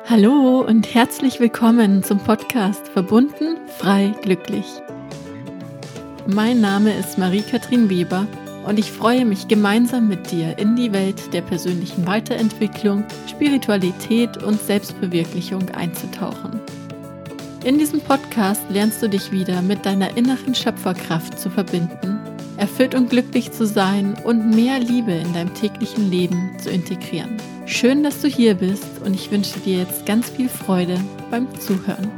Hallo und herzlich willkommen zum Podcast Verbunden, frei, glücklich. Mein Name ist Marie-Kathrin Weber und ich freue mich, gemeinsam mit dir in die Welt der persönlichen Weiterentwicklung, Spiritualität und Selbstverwirklichung einzutauchen. In diesem Podcast lernst du dich wieder mit deiner inneren Schöpferkraft zu verbinden, erfüllt und glücklich zu sein und mehr Liebe in deinem täglichen Leben zu integrieren. Schön, dass du hier bist und ich wünsche dir jetzt ganz viel Freude beim Zuhören.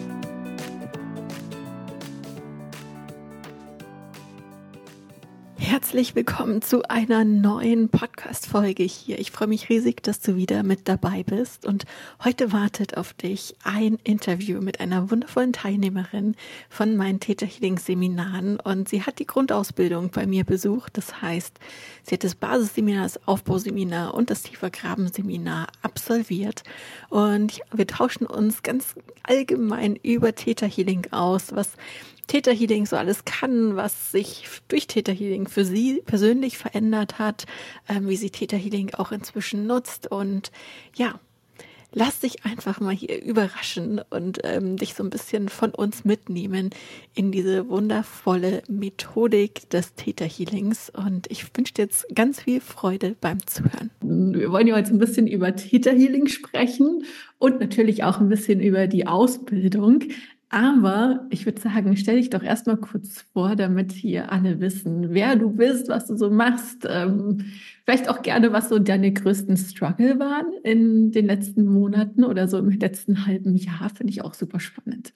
Herzlich willkommen zu einer neuen Podcast-Folge hier. Ich freue mich riesig, dass du wieder mit dabei bist und heute wartet auf dich ein Interview mit einer wundervollen Teilnehmerin von meinen Theta Healing Seminaren und sie hat die Grundausbildung bei mir besucht. Das heißt, sie hat das Basisseminar, das Aufbauseminar und das Tiefergrabenseminar absolviert und wir tauschen uns ganz allgemein über Theta Healing aus, was Theta Healing so alles kann, was sich durch Theta Healing für sie persönlich verändert hat, wie sie Theta Healing auch inzwischen nutzt und ja, lass dich einfach mal hier überraschen und dich so ein bisschen von uns mitnehmen in diese wundervolle Methodik des Theta Healings und ich wünsche dir jetzt ganz viel Freude beim Zuhören. Wir wollen ja heute ein bisschen über Theta Healing sprechen und natürlich auch ein bisschen über die Ausbildung. Aber ich würde sagen, stell dich doch erstmal kurz vor, damit hier alle wissen, wer du bist, was du so machst. Vielleicht auch gerne, was so deine größten Struggle waren in den letzten Monaten oder so im letzten halben Jahr. Finde ich auch super spannend.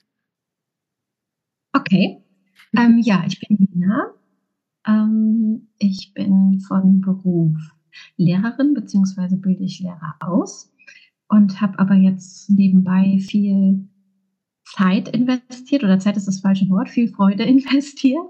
Okay. Ja, ich bin Nina. Ich bin von Beruf Lehrerin, beziehungsweise bilde ich Lehrer aus und habe aber jetzt nebenbei viel Zeit investiert, oder Zeit ist das falsche Wort, viel Freude investiert,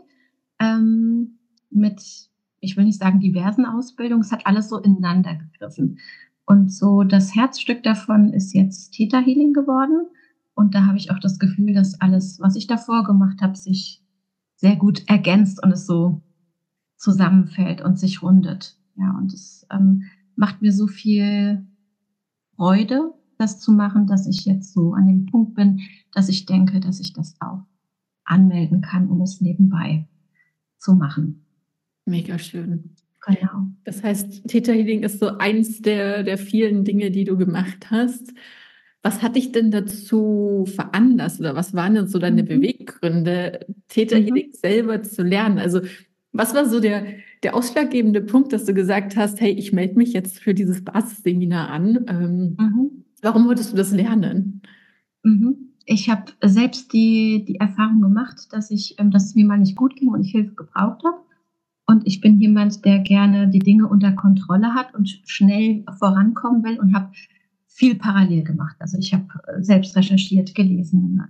mit, ich will nicht sagen diversen Ausbildungen, es hat alles so ineinander gegriffen. Und so das Herzstück davon ist jetzt Theta Healing geworden. Und da habe ich auch das Gefühl, dass alles, was ich davor gemacht habe, sich sehr gut ergänzt und es so zusammenfällt und sich rundet. Ja, und es macht mir so viel Freude, das zu machen, dass ich jetzt so an dem Punkt bin, dass ich denke, dass ich das auch anmelden kann, um es nebenbei zu machen. Mega schön. Genau. Das heißt, Theta Healing ist so eins der vielen Dinge, die du gemacht hast. Was hat dich denn dazu veranlasst oder was waren denn so deine Beweggründe, Theta Healing selber zu lernen? Also was war so der ausschlaggebende Punkt, dass du gesagt hast, hey, ich melde mich jetzt für dieses Basisseminar an? Warum wolltest du das lernen? Ich habe selbst die Erfahrung gemacht, dass es mir mal nicht gut ging und ich Hilfe gebraucht habe. Und ich bin jemand, der gerne die Dinge unter Kontrolle hat und schnell vorankommen will und habe viel parallel gemacht. Also ich habe selbst recherchiert, gelesen,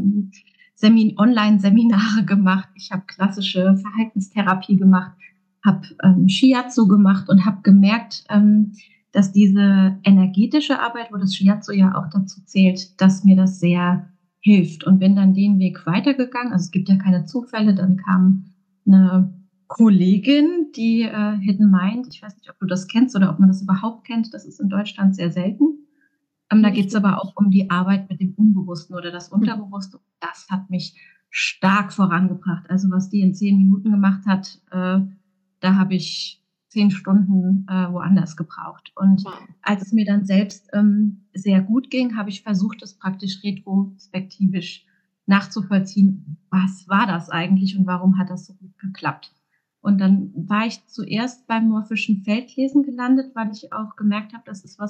Online-Seminare gemacht. Ich habe klassische Verhaltenstherapie gemacht, habe Shiatsu gemacht und habe gemerkt, dass diese energetische Arbeit, wo das Shiatsu ja auch dazu zählt, dass mir das sehr hilft. Und bin dann den Weg weitergegangen. Also es gibt ja keine Zufälle. Dann kam eine Kollegin, die Hidden Mind, ich weiß nicht, ob du das kennst oder ob man das überhaupt kennt, das ist in Deutschland sehr selten. Da geht es aber auch um die Arbeit mit dem Unbewussten oder das Unterbewusste. Das hat mich stark vorangebracht. Also was die in 10 Minuten gemacht hat, da habe ich 10 Stunden woanders gebraucht. Und als es mir dann selbst sehr gut ging, habe ich versucht, das praktisch retrospektivisch nachzuvollziehen. Was war das eigentlich und warum hat das so gut geklappt? Und dann war ich zuerst beim morphischen Feldlesen gelandet, weil ich auch gemerkt habe, das ist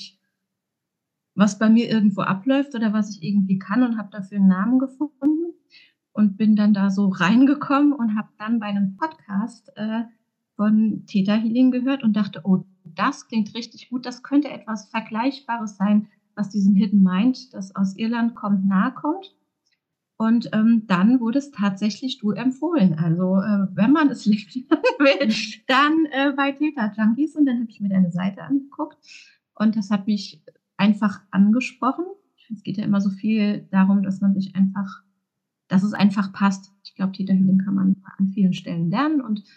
was bei mir irgendwo abläuft oder was ich irgendwie kann, und habe dafür einen Namen gefunden und bin dann da so reingekommen und habe dann bei einem Podcast von Theta Healing gehört und dachte, oh, das klingt richtig gut, das könnte etwas Vergleichbares sein, was diesem Hidden Mind, das aus Irland kommt, nahe kommt. Und dann wurde es tatsächlich du empfohlen. Also wenn man es lernen will, dann bei Theta Junkies. Und dann habe ich mir deine Seite angeguckt und das hat mich einfach angesprochen. Es geht ja immer so viel darum, dass es einfach passt. Ich glaube, Theta Healing kann man an vielen Stellen lernen und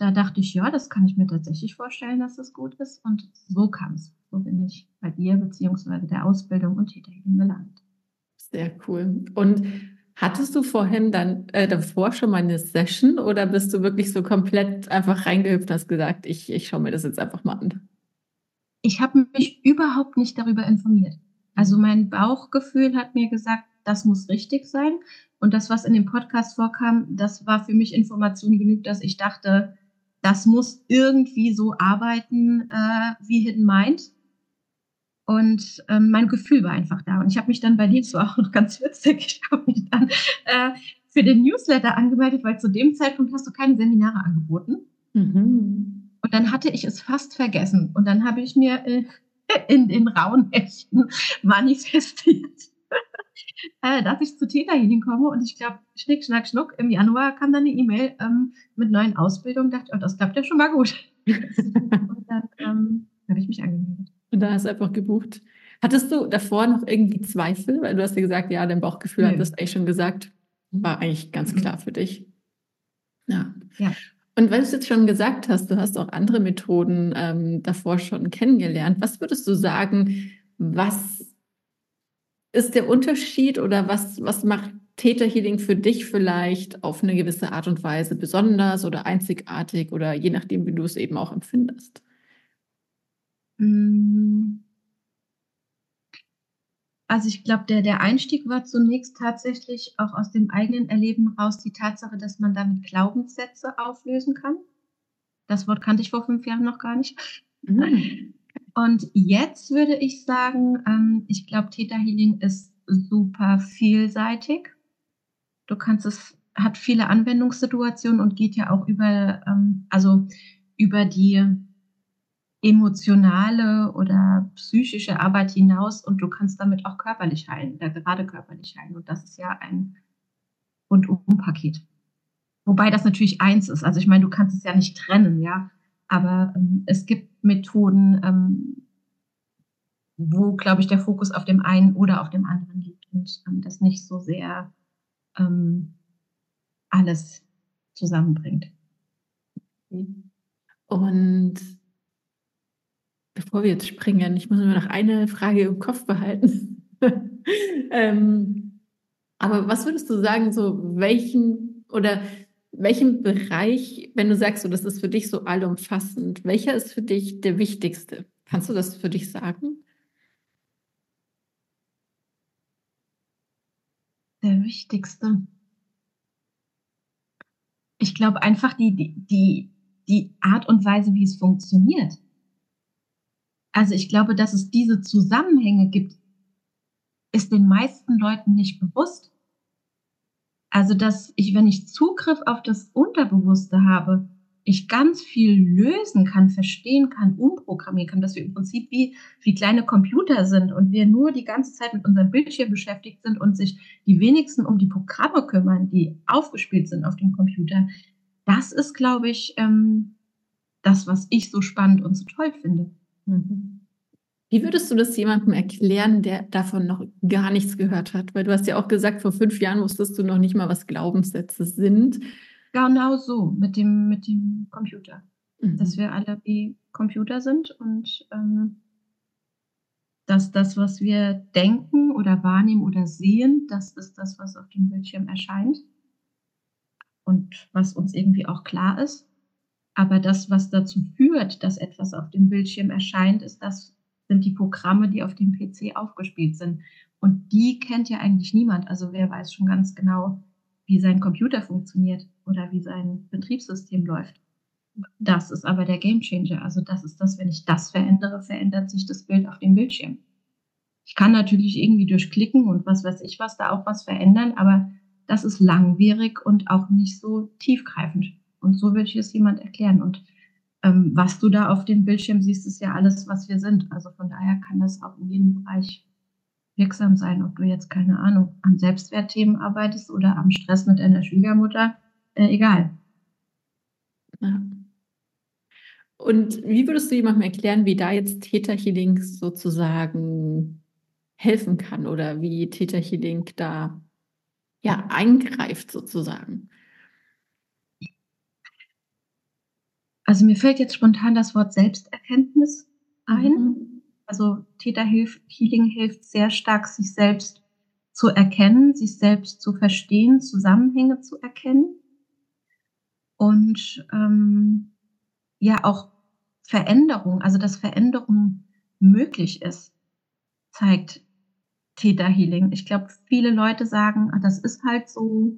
da dachte ich, ja, das kann ich mir tatsächlich vorstellen, dass das gut ist. Und so kam es. So bin ich bei dir beziehungsweise der Ausbildung und Theta Healing gelandet. Sehr cool. Und hattest du vorhin dann davor schon mal eine Session oder bist du wirklich so komplett einfach reingehüpft und hast gesagt, ich schaue mir das jetzt einfach mal an? Ich habe mich überhaupt nicht darüber informiert. Also mein Bauchgefühl hat mir gesagt, das muss richtig sein. Und das, was in dem Podcast vorkam, das war für mich Information genug, dass ich dachte, das muss irgendwie so arbeiten wie Hidden Mind. Und mein Gefühl war einfach da. Und ich habe mich dann bei dir, das war auch noch ganz witzig, ich habe mich dann für den Newsletter angemeldet, weil zu dem Zeitpunkt hast du keine Seminare angeboten. Mhm. Und dann hatte ich es fast vergessen. Und dann habe ich mir in den rauen Nächten manifestiert, dass ich zu Theta Healing komme. Und ich glaube, Schnick, Schnack, Schnuck, im Januar kam dann eine E-Mail mit neuen Ausbildungen. Dachte, oh, das klappt ja schon mal gut. Und dann habe ich mich angemeldet. Und da hast du einfach gebucht. Hattest du davor noch irgendwie Zweifel? Weil du hast ja gesagt, ja, dein Bauchgefühl hat Nö. das eigentlich schon gesagt. War eigentlich ganz klar für dich. Ja. Ja. Und weil du es jetzt schon gesagt hast, du hast auch andere Methoden davor schon kennengelernt. Was würdest du sagen, was ist der Unterschied oder was macht Theta Healing für dich vielleicht auf eine gewisse Art und Weise besonders oder einzigartig oder je nachdem, wie du es eben auch empfindest? Also ich glaube, der Einstieg war zunächst tatsächlich auch aus dem eigenen Erleben raus die Tatsache, dass man damit Glaubenssätze auflösen kann. Das Wort kannte ich vor 5 Jahren noch gar nicht. Mhm. Und jetzt würde ich sagen, ich glaube, Theta Healing ist super vielseitig. Du kannst es, hat viele Anwendungssituationen und geht ja auch also über die emotionale oder psychische Arbeit hinaus und du kannst damit auch körperlich heilen oder gerade körperlich heilen. Und das ist ja ein Rundum-Paket. Wobei das natürlich eins ist. Also ich meine, du kannst es ja nicht trennen, ja. Aber es gibt Methoden, wo, glaube ich, der Fokus auf dem einen oder auf dem anderen liegt und das nicht so sehr alles zusammenbringt. Und bevor wir jetzt springen, ich muss mir noch eine Frage im Kopf behalten. Aber was würdest du sagen, so welchen Bereich, wenn du sagst, so, das ist für dich so allumfassend, welcher ist für dich der wichtigste? Kannst du das für dich sagen? Der wichtigste. Ich glaube einfach die Art und Weise, wie es funktioniert. Also ich glaube, dass es diese Zusammenhänge gibt, ist den meisten Leuten nicht bewusst. Also dass ich, wenn ich Zugriff auf das Unterbewusste habe, ich ganz viel lösen kann, verstehen kann, umprogrammieren kann, dass wir im Prinzip wie kleine Computer sind und wir nur die ganze Zeit mit unserem Bildschirm beschäftigt sind und sich die wenigsten um die Programme kümmern, die aufgespielt sind auf dem Computer. Das ist, glaube ich, das, was ich so spannend und so toll finde. Mhm. Wie würdest du das jemandem erklären, der davon noch gar nichts gehört hat? Weil du hast ja auch gesagt, vor 5 Jahren wusstest du noch nicht mal, was Glaubenssätze sind. Genau so, mit dem Computer. Dass Mhm. wir alle wie Computer sind und dass das, was wir denken oder wahrnehmen oder sehen, das ist das, was auf dem Bildschirm erscheint und was uns irgendwie auch klar ist. Aber das, was dazu führt, dass etwas auf dem Bildschirm erscheint, sind die Programme, die auf dem PC aufgespielt sind. Und die kennt ja eigentlich niemand. Also wer weiß schon ganz genau, wie sein Computer funktioniert oder wie sein Betriebssystem läuft. Das ist aber der Gamechanger. Also das ist das, wenn ich das verändere, verändert sich das Bild auf dem Bildschirm. Ich kann natürlich irgendwie durch Klicken und was weiß ich was da auch was verändern, aber das ist langwierig und auch nicht so tiefgreifend. Und so würde ich es jemand erklären. Und was du da auf dem Bildschirm siehst, ist ja alles, was wir sind. Also von daher kann das auch in jedem Bereich wirksam sein, ob du jetzt, keine Ahnung, an Selbstwertthemen arbeitest oder am Stress mit deiner Schwiegermutter, egal. Ja. Und wie würdest du jemandem erklären, wie da jetzt Theta Healing sozusagen helfen kann oder wie Theta Healing da ja eingreift sozusagen? Also mir fällt jetzt spontan das Wort Selbsterkenntnis ein. Mhm. Also Healing hilft sehr stark, sich selbst zu erkennen, sich selbst zu verstehen, Zusammenhänge zu erkennen und ja auch Veränderung, also dass Veränderung möglich ist, zeigt Theta Healing. Ich glaube, viele Leute sagen, das ist halt so,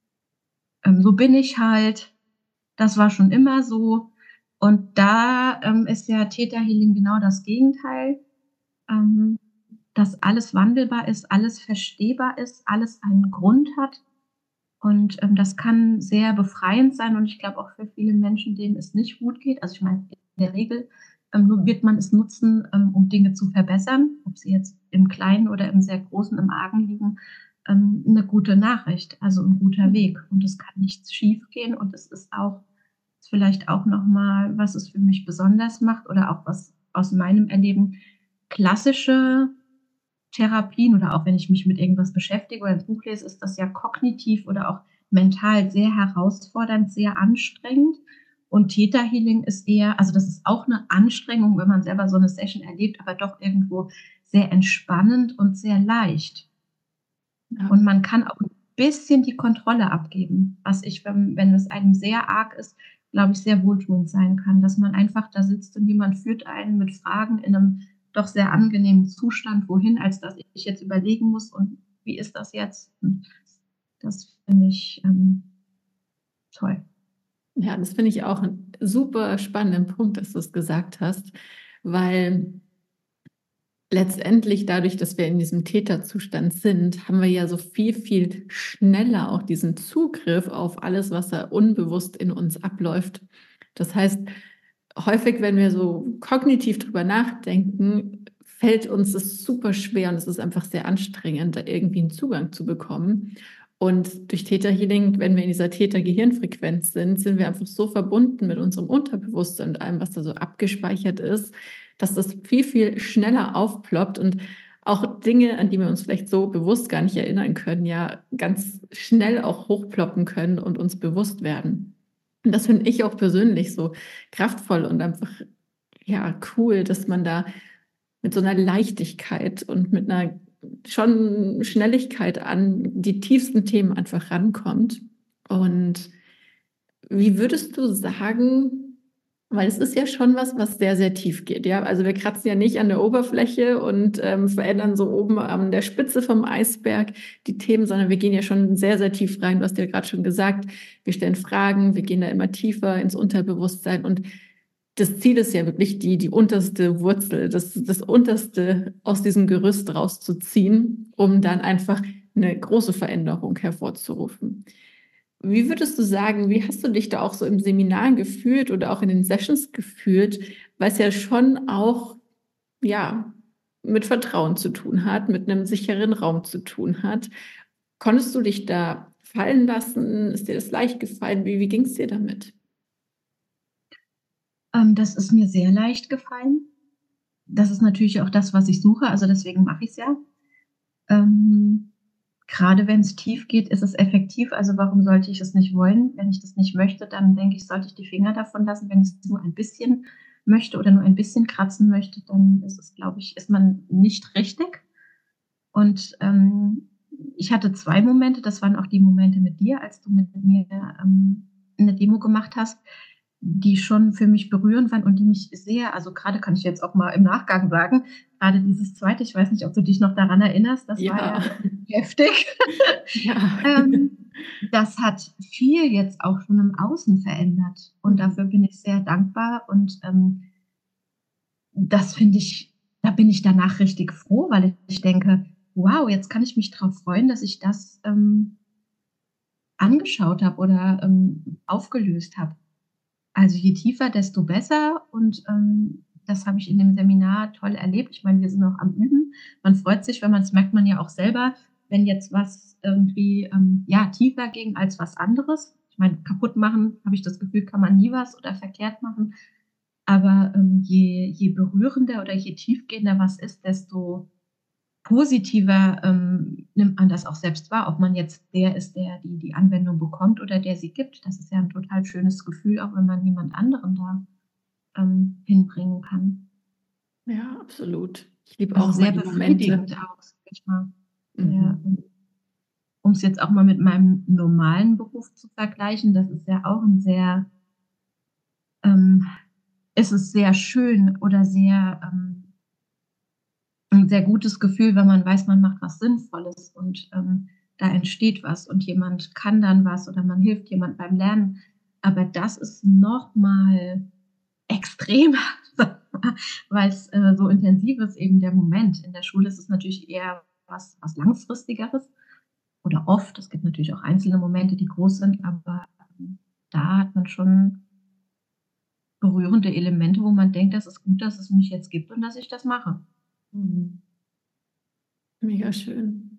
so bin ich halt, das war schon immer so. Und da ist ja Theta Healing genau das Gegenteil, ähm, dass alles wandelbar ist, alles verstehbar ist, alles einen Grund hat. Und das kann sehr befreiend sein und ich glaube auch für viele Menschen, denen es nicht gut geht. Also ich meine, in der Regel wird man es nutzen, um Dinge zu verbessern, ob sie jetzt im Kleinen oder im sehr Großen, im Argen liegen, eine gute Nachricht, also ein guter Weg. Und es kann nichts schief gehen und es ist auch vielleicht auch nochmal, was es für mich besonders macht oder auch was aus meinem Erleben klassische Therapien oder auch wenn ich mich mit irgendwas beschäftige oder ein Buch lese, ist das ja kognitiv oder auch mental sehr herausfordernd, sehr anstrengend. Und Theta Healing ist eher, also das ist auch eine Anstrengung, wenn man selber so eine Session erlebt, aber doch irgendwo sehr entspannend und sehr leicht. Ja. Und man kann auch ein bisschen die Kontrolle abgeben, was ich, wenn es einem sehr arg ist, glaube ich, sehr wohltuend sein kann, dass man einfach da sitzt und jemand führt einen mit Fragen in einem doch sehr angenehmen Zustand wohin, als dass ich jetzt überlegen muss und wie ist das jetzt? Das finde ich toll. Ja, das finde ich auch einen super spannenden Punkt, dass du es gesagt hast, weil letztendlich dadurch, dass wir in diesem Täterzustand sind, haben wir ja so viel, viel schneller auch diesen Zugriff auf alles, was da unbewusst in uns abläuft. Das heißt, häufig, wenn wir so kognitiv drüber nachdenken, fällt uns das super schwer und es ist einfach sehr anstrengend, da irgendwie einen Zugang zu bekommen. Und durch Theta Healing, wenn wir in dieser Theta-Gehirnfrequenz sind, sind wir einfach so verbunden mit unserem Unterbewusstsein und allem, was da so abgespeichert ist, dass das viel, viel schneller aufploppt und auch Dinge, an die wir uns vielleicht so bewusst gar nicht erinnern können, ja ganz schnell auch hochploppen können und uns bewusst werden. Und das finde ich auch persönlich so kraftvoll und einfach, ja, cool, dass man da mit so einer Leichtigkeit und mit einer schon Schnelligkeit an die tiefsten Themen einfach rankommt. Und wie würdest du sagen, weil es ist ja schon was, was sehr, sehr tief geht, ja? Also wir kratzen ja nicht an der Oberfläche und verändern so oben an der Spitze vom Eisberg die Themen, sondern wir gehen ja schon sehr, sehr tief rein. Du hast ja gerade schon gesagt, wir stellen Fragen, wir gehen da immer tiefer ins Unterbewusstsein und das Ziel ist ja wirklich die unterste Wurzel, das Unterste aus diesem Gerüst rauszuziehen, um dann einfach eine große Veränderung hervorzurufen. Wie würdest du sagen, wie hast du dich da auch so im Seminar gefühlt oder auch in den Sessions gefühlt, weil es ja schon auch, ja, mit Vertrauen zu tun hat, mit einem sicheren Raum zu tun hat. Konntest du dich da fallen lassen? Ist dir das leicht gefallen? Wie ging es dir damit? Das ist mir sehr leicht gefallen. Das ist natürlich auch das, was ich suche, also deswegen mache ich es ja. Ähm, Grade wenn's tief geht, ist es effektiv. Also, warum sollte ich es nicht wollen? Wenn ich das nicht möchte, dann denke ich, sollte ich die Finger davon lassen. Wenn ich's nur ein bisschen möchte oder nur ein bisschen kratzen möchte, dann ist es, glaube ich, ist man nicht richtig. Und, ich hatte 2 Momente, das waren auch die Momente mit dir, als du mit mir, 'ne Demo gemacht hast, die schon für mich berührend waren und die mich sehr, also grade kann ich jetzt auch mal im Nachgang sagen, grade dieses Zweite, ich weiß nicht, ob du dich noch daran erinnerst, das war Ja, ja heftig. ja. Das hat viel jetzt auch schon im Außen verändert und dafür bin ich sehr dankbar und, das finde ich, da bin ich danach richtig froh, weil ich denke: „Wow, jetzt kann ich mich drauf freuen, dass ich das, angeschaut habe oder, aufgelöst habe.“ Also, je tiefer, desto besser und, das habe ich in dem Seminar toll erlebt. Ich meine, wir sind noch am Üben. Man freut sich, wenn man das merkt man ja auch selber, wenn jetzt was irgendwie, ja, tiefer ging als was anderes. Ich meine, kaputt machen, habe ich das Gefühl, kann man nie was oder verkehrt machen. Aber, je berührender oder je tiefgehender was ist, desto positiver nimmt man das auch selbst wahr, ob man jetzt der ist, der die Anwendung bekommt oder der sie gibt. Das ist ja ein total schönes Gefühl, auch wenn man jemand anderen da hinbringen kann. Ja, absolut. Ich liebe Also auch immer sehr die Momente. befriedigend auch, sag ich mal. Ja, Mhm. um es jetzt auch mal mit meinem normalen Beruf zu vergleichen, das ist ja auch ein sehr, ähm, ist es sehr schön oder sehr, 'n sehr gutes Gefühl, wenn man weiß, man macht was Sinnvolles und, da entsteht was und jemand kann dann was oder man hilft jemand beim Lernen. Aber das ist noch mal extremer, weil's, so intensiv ist eben der Moment. In der Schule ist es natürlich eher was Langfristigeres oder oft. Es gibt natürlich auch einzelne Momente, die groß sind, aber, da hat man schon berührende Elemente, wo man denkt: „Das ist gut, dass es mich jetzt gibt und dass ich das mache.“ Mhm. Mega schön.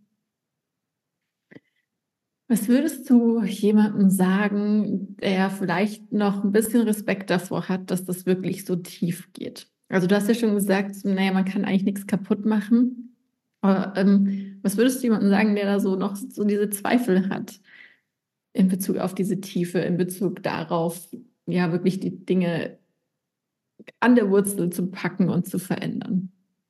Was würdest du jemandem sagen, der vielleicht noch ein bisschen Respekt davor hat, dass das wirklich so tief geht? Also, du hast ja schon gesagt, na ja, man kann eigentlich nichts kaputt machen. Aber, was würdest du jemandem sagen, der da so noch so diese Zweifel hat in Bezug auf diese Tiefe, in Bezug darauf, ja, wirklich die Dinge an der Wurzel zu packen und zu verändern?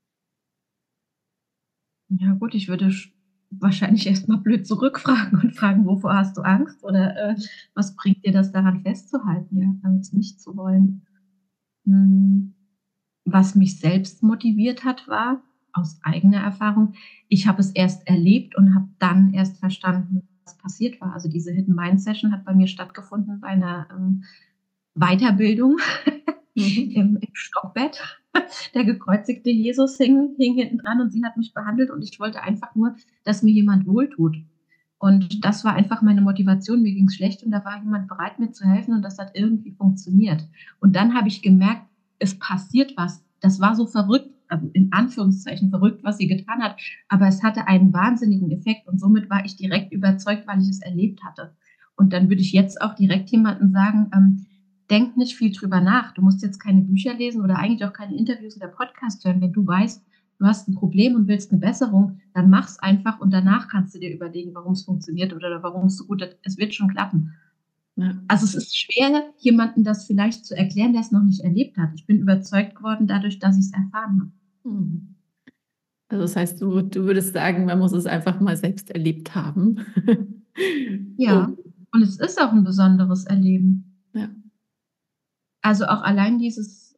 Ja gut, ich würde wahrscheinlich erst mal blöd zurückfragen und fragen: „Wovor hast du Angst?“ Oder, „Was bringt dir das daran festzuhalten, ja, es nicht zu wollen?“ Hm, was mich selbst motiviert hat, war aus eigener Erfahrung, ich habe es erst erlebt und habe dann erst verstanden, was passiert war. Also, diese Hidden Mind Session hat bei mir stattgefunden bei 'ner, Weiterbildung Mhm. im Stockbett. Der gekreuzigte Jesus hing hinten dran und sie hat mich behandelt und ich wollte einfach nur, dass mir jemand wohltut. Und das war einfach meine Motivation. Mir ging's schlecht und da war jemand bereit, mir zu helfen und das hat irgendwie funktioniert. Und dann habe ich gemerkt, es passiert was. Das war so verrückt, also in Anführungszeichen verrückt, was sie getan hat, aber es hatte einen wahnsinnigen Effekt und somit war ich direkt überzeugt, weil ich es erlebt hatte. Und dann würde ich jetzt auch direkt jemandem sagen, denk nicht viel drüber nach. Du musst jetzt keine Bücher lesen oder eigentlich auch keine Interviews oder Podcasts hören. Wenn du weißt, du hast ein Problem und willst eine Besserung, dann mach's einfach und danach kannst du dir überlegen, warum es funktioniert oder warum es so gut ist. Es wird schon klappen. Ja. Also, es ist schwer, jemandem das vielleicht zu erklären, der es noch nicht erlebt hat. Ich bin überzeugt geworden dadurch, dass ich es erfahren habe. Mhm. Also, das heißt, du würdest sagen, man muss es einfach mal selbst erlebt haben. Um Ja, und es ist auch ein besonderes Erleben. ja. Also, auch allein dieses,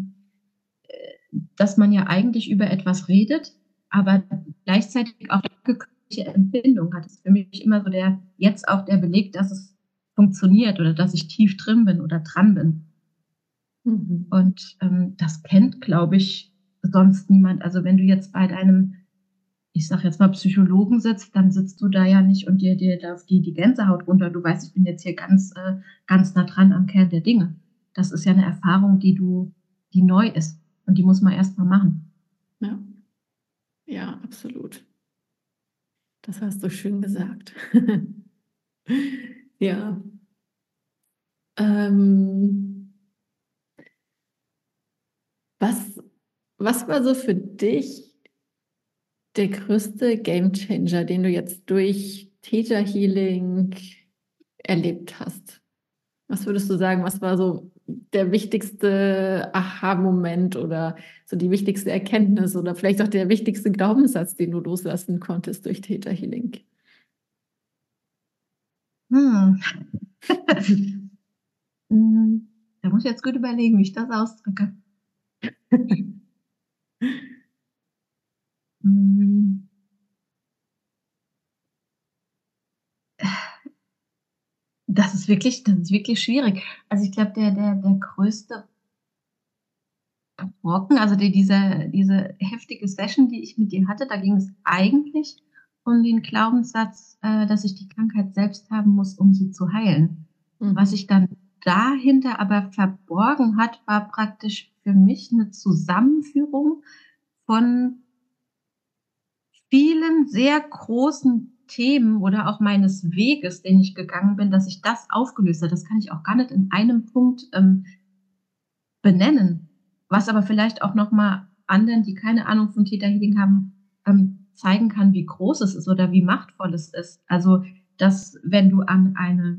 dass man ja eigentlich über etwas redet, aber gleichzeitig auch eine körperliche Empfindung hat. Das ist für mich immer so jetzt auch der Beleg, dass es funktioniert oder dass ich tief drin bin oder dran bin. Mhm. Und, das kennt, glaube ich, sonst niemand. Also, wenn du jetzt bei deinem, ich sage jetzt mal, Psychologen sitzt, dann sitzt du da ja nicht und dir läuft die Gänsehaut runter. Du weißt, ich bin jetzt hier ganz nah dran am Kern der Dinge. Das ist ja 'ne Erfahrung, die neu ist und die muss man erst mal machen. Ja. Ja, absolut. Das hast du schön gesagt. Ja. Ähm, was was war so für dich der größte Gamechanger, den du jetzt durch Theta Healing erlebt hast? Was würdest du sagen, was war so der wichtigste Aha-Moment oder so die wichtigste Erkenntnis oder vielleicht auch der wichtigste Glaubenssatz, den du loslassen konntest durch Theta Healing? Hm. Hm, da muss ich jetzt gut überlegen, wie ich das ausdrücke. Hm, das ist wirklich schwierig. Also, ich glaube, der größte Brocken, also diese heftige Session, die ich mit dir hatte, da ging es eigentlich um den Glaubenssatz, dass ich die Krankheit selbst haben muss, um sie zu heilen. Was Mhm. sich dann dahinter aber verborgen hat, war praktisch für mich 'ne Zusammenführung von vielen sehr großen Themen oder auch meines Weges, den ich gegangen bin, dass sich das aufgelöst hat. Das kann ich auch gar nicht in einem Punkt, benennen, was aber vielleicht auch noch mal anderen, die keine Ahnung von Theta Healing haben, zeigen kann, wie groß es ist oder wie machtvoll es ist. Also, dass wenn du an eine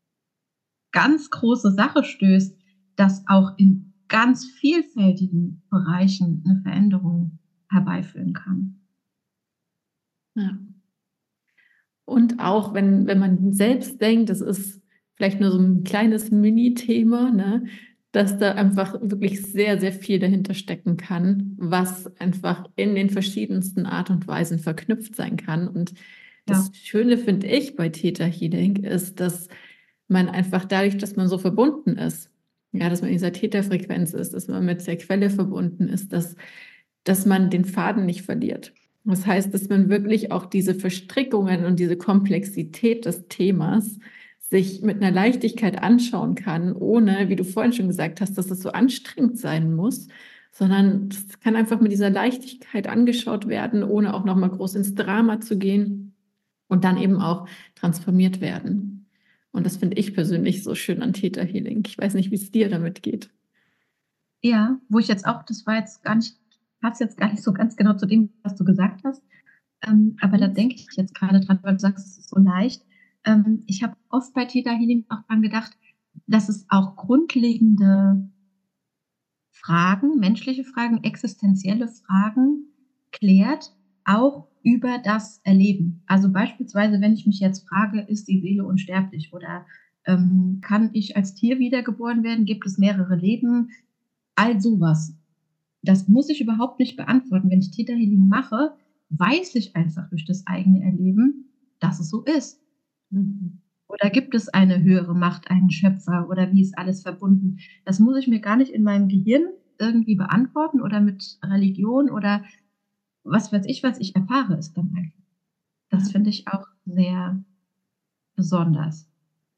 ganz große Sache stößt, dass auch in ganz vielfältigen Bereichen eine Veränderung herbeiführen kann. Ja. Und auch wenn man selbst denkt, das ist vielleicht nur so ein kleines Mini-Thema, ne, dass da einfach wirklich sehr, sehr viel dahinter stecken kann, was einfach in den verschiedensten Art und Weisen verknüpft sein kann. Und das Ja, Schöne, finde ich, bei Theta Healing ist, dass man einfach dadurch, dass man so verbunden ist, ja, dass man in dieser Theta-Frequenz ist, dass man mit der Quelle verbunden ist, dass man den Faden nicht verliert. Das heißt, dass man wirklich auch diese Verstrickungen und diese Komplexität des Themas sich mit einer Leichtigkeit anschauen kann, ohne, wie du vorhin schon gesagt hast, dass es so anstrengend sein muss, sondern das kann einfach mit dieser Leichtigkeit angeschaut werden, ohne auch nochmal groß ins Drama zu gehen und dann eben auch transformiert werden. Und das finde ich persönlich so schön an Theta Healing. Ich weiß nicht, wie es dir damit geht. ja, wo ich jetzt auch, das war jetzt gar nicht, passt jetzt gar nicht so ganz genau zu dem, was du gesagt hast. Aber da denke ich jetzt gerade dran, weil du sagst, es ist so leicht. Ich habe oft bei Theta Healing auch dran gedacht, dass es auch grundlegende Fragen, menschliche Fragen, existenzielle Fragen klärt, auch über das Erleben. Also beispielsweise, wenn ich mich jetzt frage, ist die Seele unsterblich oder kann ich als Tier wiedergeboren werden? Gibt es mehrere Leben? All sowas. Das muss ich überhaupt nicht beantworten. Wenn ich Theta Healing mache, weiß ich einfach durch das eigene Erleben, dass es so ist. Mhm. Oder gibt es eine höhere Macht, einen Schöpfer oder wie ist alles verbunden? Das muss ich mir gar nicht in meinem Gehirn irgendwie beantworten oder mit Religion oder was weiß ich, was ich erfahre, es dann einfach. Das finde ich auch sehr besonders.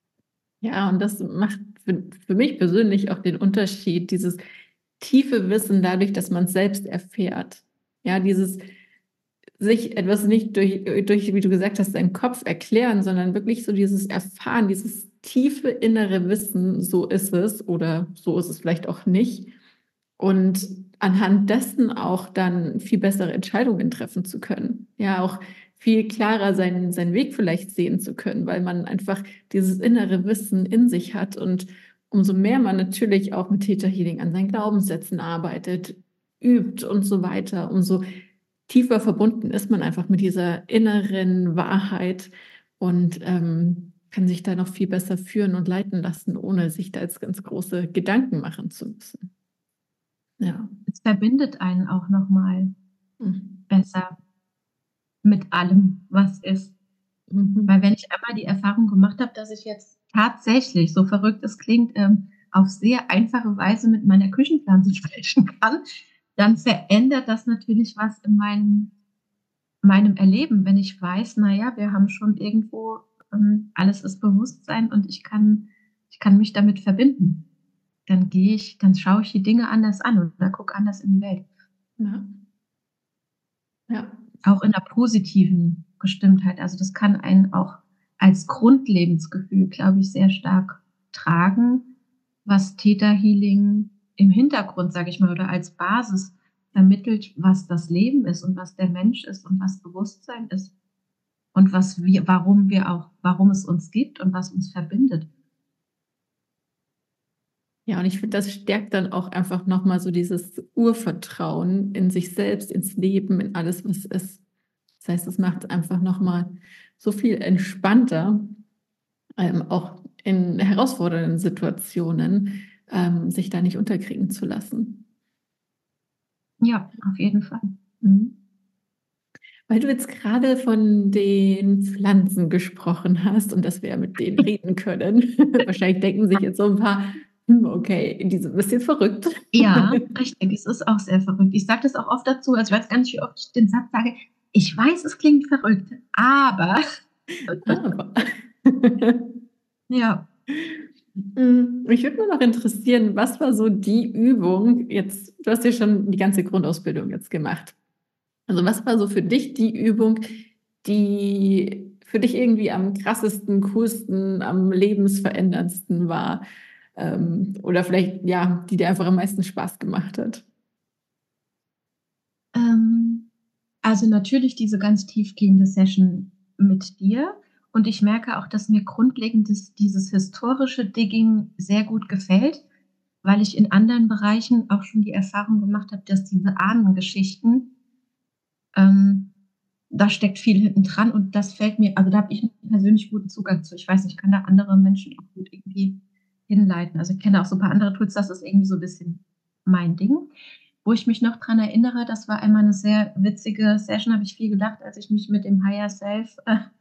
Ja, und das macht für mich persönlich auch den Unterschied, dieses tiefe Wissen dadurch, dass man es selbst erfährt. Ja, dieses sich etwas nicht durch, wie du gesagt hast, seinen Kopf erklären, sondern wirklich so dieses Erfahren, dieses tiefe innere Wissen, so ist es oder so ist es vielleicht auch nicht. Und anhand dessen auch dann viel bessere Entscheidungen treffen zu können. Ja, auch viel klarer seinen Weg vielleicht sehen zu können, weil man einfach dieses innere Wissen in sich hat. Und umso mehr man natürlich auch mit Theta Healing an seinen Glaubenssätzen arbeitet, übt und so weiter, umso tiefer verbunden ist man einfach mit dieser inneren Wahrheit und kann sich da noch viel besser führen und leiten lassen, ohne sich da jetzt ganz große Gedanken machen zu müssen. Ja. Es verbindet einen auch nochmal Mhm. besser mit allem, was ist. Weil wenn ich einmal die Erfahrung gemacht habe, dass ich jetzt tatsächlich, so verrückt es klingt, auf sehr einfache Weise mit meiner Küchenpflanze sprechen kann, dann verändert das natürlich was in meinem Erleben, wenn ich weiß, naja, wir haben schon irgendwo, alles ist Bewusstsein und ich kann mich damit verbinden. Dann schaue ich die Dinge anders an oder gucke anders in die Welt. Ja. Ja. Auch in 'ner positiven Gestimmtheit. Also, das kann einen auch als Grundlebensgefühl, glaube ich, sehr stark tragen, was Theta Healing im Hintergrund, sage ich mal, oder als Basis vermittelt, was das Leben ist und was der Mensch ist und was Bewusstsein ist und warum es uns gibt und was uns verbindet. Ja, und ich finde, das stärkt dann auch einfach nochmal so dieses Urvertrauen in sich selbst, ins Leben, in alles, was ist. Das heißt, es macht es einfach nochmal so viel entspannter, auch in herausfordernden Situationen, sich da nicht unterkriegen zu lassen. Ja, auf jeden Fall. Mhm. Weil du jetzt gerade von den Pflanzen gesprochen hast und dass wir ja mit denen reden können. Wahrscheinlich denken sich jetzt so ein paar, okay, die sind ein bisschen verrückt. Ja, richtig. Es ist auch sehr verrückt. Ich sage das auch oft dazu, also, ich weiß gar nicht, wie oft ich den Satz sage: „Ich weiß, es klingt verrückt, aber" Aber Ja. mich würde nur noch interessieren, was war so die Übung jetzt, du hast ja schon die ganze Grundausbildung jetzt gemacht. Also was war so für dich die Übung, die für dich irgendwie am krassesten, coolsten, am lebensveränderndsten war? Oder vielleicht, ja, die dir einfach am meisten Spaß gemacht hat? Ähm, Also natürlich diese ganz tiefgehende Session mit dir. Und ich merke auch, dass mir grundlegend dieses historische Digging sehr gut gefällt, weil ich in anderen Bereichen auch schon die Erfahrung gemacht habe, dass diese Ahnengeschichten, ähm, da steckt viel hinten dran und das fällt mir, also da habe ich einen persönlich guten Zugang zu. Ich weiß nicht, ich kann da andere Menschen auch gut irgendwie hinleiten. Also ich kenne auch so ein paar andere Tools, das ist irgendwie so ein bisschen mein Ding. Wo ich mich noch dran erinnere, das war einmal eine sehr witzige Session, habe ich viel gelacht, als ich mich mit dem Higher Self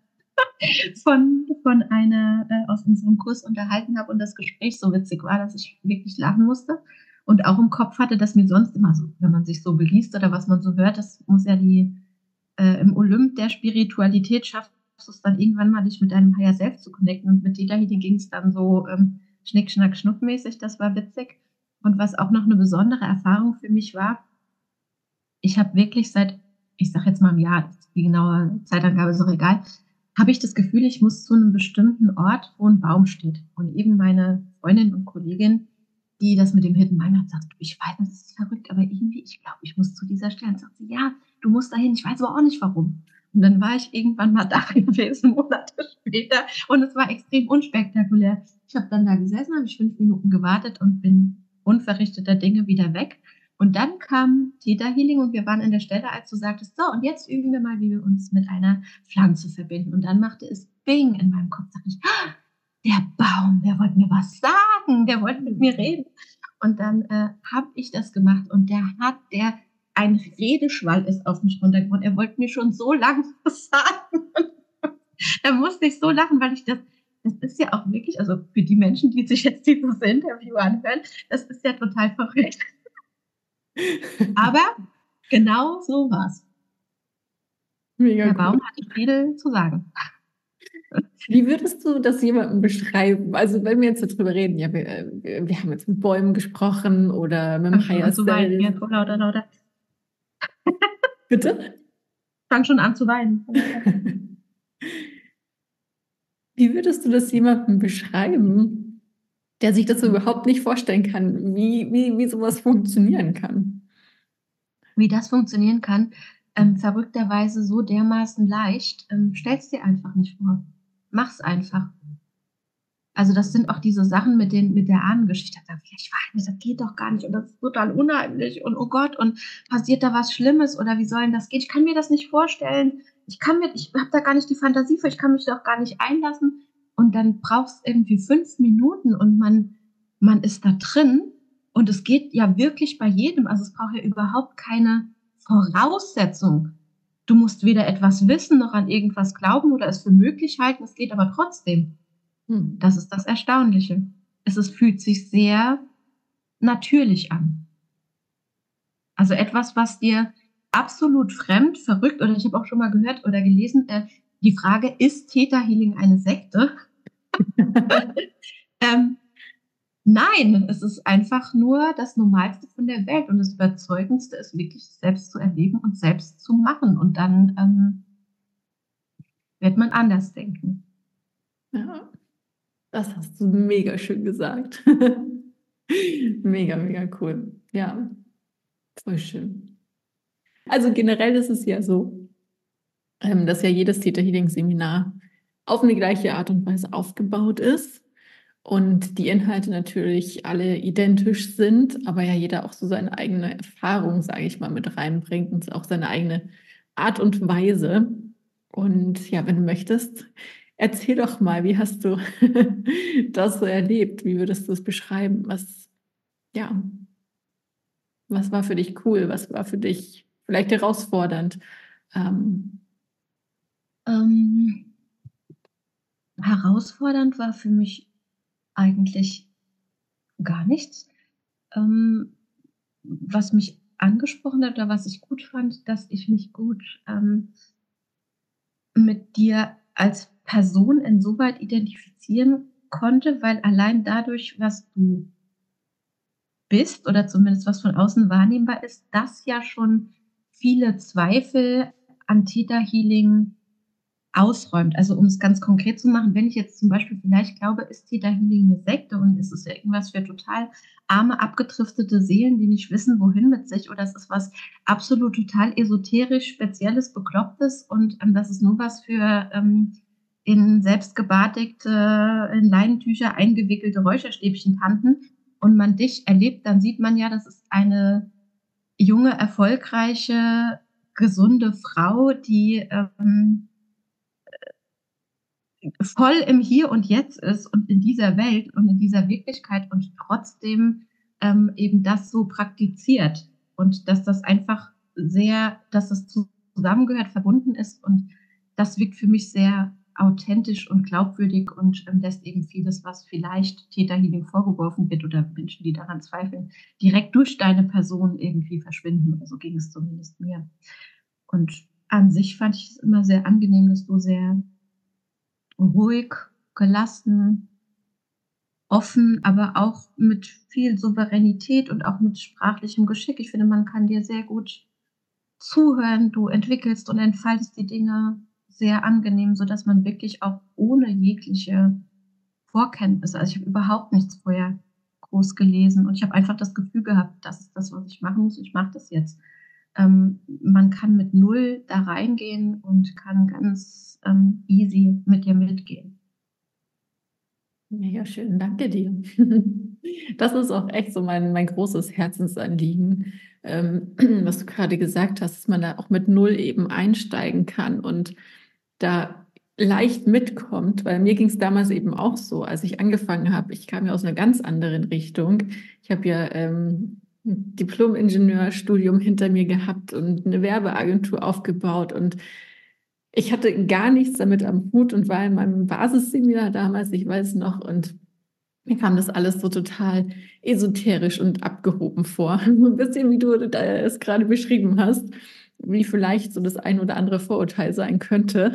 von einer aus unserem Kurs unterhalten habe und das Gespräch so witzig war, dass ich wirklich lachen musste und auch im Kopf hatte, dass mir sonst immer so, wenn man sich so beliest oder was man so hört, das muss ja im Olymp der Spiritualität schaffst du es dann irgendwann mal, dich mit deinem Higher Self zu connecten. Und mit Theta Healing ging es dann so Schnick, Schnack, Schnuck mäßig. Das war witzig. Und was auch noch eine besondere Erfahrung für mich war, ich habe wirklich seit, ich sage jetzt mal im Jahr, die genaue Zeitangabe ist auch egal, habe ich das Gefühl, ich muss zu einem bestimmten Ort, wo ein Baum steht. Und eben meine Freundin und Kollegin, die das mit dem Hidden Mind hat, sagt, ich weiß, das ist verrückt, aber irgendwie, ich glaube, ich muss zu dieser Stelle. Und sagt sie, ja, du musst dahin, ich weiß aber auch nicht warum. Und dann war ich irgendwann mal da gewesen, Monate später, und es war extrem unspektakulär. Ich habe dann da gesessen, habe ich 5 Minuten gewartet und bin unverrichteter Dinge wieder weg. Und dann kam Theta Healing und wir waren an der Stelle, als du sagtest, so, und jetzt üben wir mal, wie wir uns mit einer Pflanze verbinden. Und dann machte es Bing in meinem Kopf. Sag ich, der Baum, der wollte mir was sagen, der wollte mit mir reden. Und dann habe ich das gemacht und ein Redeschwall ist auf mich runtergekommen. Er wollte mir schon so lange was sagen. Da musste ich so lachen, weil das ist ja auch wirklich, also für die Menschen, die sich jetzt dieses Interview anhören, das ist ja total verrückt. Aber genau so war's. Mega Der cool. Baum hatte viel zu sagen. Wie würdest du das jemandem beschreiben? Also wenn wir jetzt darüber reden, ja, wir haben jetzt mit Bäumen gesprochen oder mit dem Higher Fang schon an zu weinen. Self. Ja, lauter, lauter. Bitte? Fang schon an zu weinen. Wie würdest du das jemandem beschreiben, der sich das überhaupt nicht vorstellen kann, wie sowas funktionieren kann? Wie das funktionieren kann, verrückterweise so dermaßen leicht, stell's dir einfach nicht vor. Mach's einfach. Also das sind auch diese Sachen mit der Ahnengeschichte. Da dachte ich weiß nicht, das geht doch gar nicht und das ist total unheimlich und oh Gott und passiert da was Schlimmes oder wie soll denn das gehen? Ich kann mir das nicht vorstellen. Ich habe da gar nicht die Fantasie für, ich kann mich doch gar nicht einlassen. Und dann brauchst irgendwie 5 Minuten und man ist da drin und es geht ja wirklich bei jedem. Also es braucht ja überhaupt keine Voraussetzung. Du musst weder etwas wissen noch an irgendwas glauben oder es für möglich halten. Es geht aber trotzdem. Das ist das Erstaunliche. Fühlt sich sehr natürlich an. Also etwas, was dir absolut fremd, verrückt, oder ich habe auch schon mal gehört oder gelesen, die Frage, ist Theta Healing eine Sekte? Nein, es ist einfach nur das Normalste von der Welt und das Überzeugendste ist wirklich, selbst zu erleben und selbst zu machen. Und dann wird man anders denken. Ja, das hast du mega schön gesagt. Mega, mega cool. Ja, voll schön. Also generell ist es ja so, dass ja jedes Theta Healing Seminar auf eine gleiche Art und Weise aufgebaut ist und die Inhalte natürlich alle identisch sind, aber ja jeder auch so seine eigene Erfahrung, sage ich mal, mit reinbringt und auch seine eigene Art und Weise. Und ja, wenn du möchtest, erzähl doch mal, wie hast du das so erlebt? Wie würdest du es beschreiben? Ja, was war für dich cool? Was war für dich vielleicht herausfordernd? Herausfordernd war für mich eigentlich gar nichts. Was mich angesprochen hat oder was ich gut fand, dass ich mich gut mit dir als Person insoweit identifizieren konnte, weil allein dadurch, was du bist oder zumindest was von außen wahrnehmbar ist, das ja schon viele Zweifel an Theta Healing ausräumt. Also um es ganz konkret zu machen, wenn ich jetzt zum Beispiel vielleicht glaube, ist Theta Healing eine Sekte und es ist ja irgendwas für total arme, abgedriftete Seelen, die nicht wissen, wohin mit sich, oder es ist was absolut total esoterisch, spezielles, beklopptes und das ist nur was für in selbstgebartigte, in Leinentücher eingewickelte Räucherstäbchen-Tanten und man dich erlebt, dann sieht man ja, das ist eine junge, erfolgreiche, gesunde Frau, die voll im Hier und Jetzt ist und in dieser Welt und in dieser Wirklichkeit und trotzdem eben das so praktiziert und dass das einfach sehr, dass das zusammengehört, verbunden ist und das wirkt für mich sehr authentisch und glaubwürdig und lässt eben vieles, was vielleicht Theta Healing vorgeworfen wird oder Menschen, die daran zweifeln, direkt durch deine Person irgendwie verschwinden. Oder so ging es zumindest mir. Und an sich fand ich es immer sehr angenehm, dass du sehr ruhig, gelassen, offen, aber auch mit viel Souveränität und auch mit sprachlichem Geschick. Ich finde, man kann dir sehr gut zuhören. Du entwickelst und entfaltest die Dinge sehr angenehm, sodass man wirklich auch ohne jegliche Vorkenntnisse, also ich habe überhaupt nichts vorher groß gelesen und ich habe einfach das Gefühl gehabt, das ist das, was ich machen muss. Ich mache das jetzt. Man kann mit null da reingehen und kann ganz easy mit dir mitgehen. Mega schön, danke dir. Das ist auch echt so mein großes Herzensanliegen, was du gerade gesagt hast, dass man da auch mit null eben einsteigen kann und da leicht mitkommt, weil mir ging es damals eben auch so, als ich angefangen habe. Ich kam ja aus einer ganz anderen Richtung. Ich habe ja ein Diplom-Ingenieurstudium hinter mir gehabt und eine Werbeagentur aufgebaut und ich hatte gar nichts damit am Hut und war in meinem Basisseminar damals, ich weiß noch, und mir kam das alles so total esoterisch und abgehoben vor. So ein bisschen, wie du es gerade beschrieben hast, wie vielleicht so das ein oder andere Vorurteil sein könnte.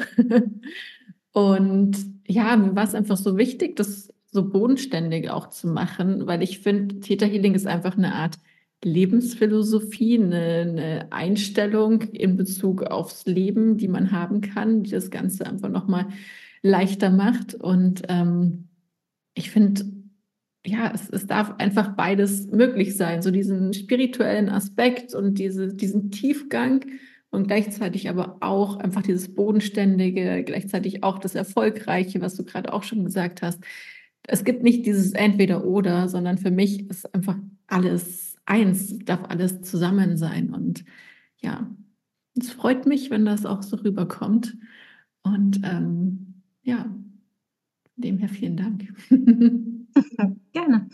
Und ja, mir war es einfach so wichtig, das so bodenständig auch zu machen, weil ich finde, Theta Healing ist einfach eine Art Lebensphilosophie, eine Einstellung in Bezug aufs Leben, die man haben kann, die das Ganze einfach nochmal leichter macht. Und ich finde, ja, es darf einfach beides möglich sein, so diesen spirituellen Aspekt und diesen Tiefgang und gleichzeitig aber auch einfach dieses Bodenständige, gleichzeitig auch das Erfolgreiche, was du gerade auch schon gesagt hast. Es gibt nicht dieses Entweder-Oder, sondern für mich ist einfach alles eins, darf alles zusammen sein. Und ja, es freut mich, wenn das auch so rüberkommt. Und ja, dem her vielen Dank. Gerne.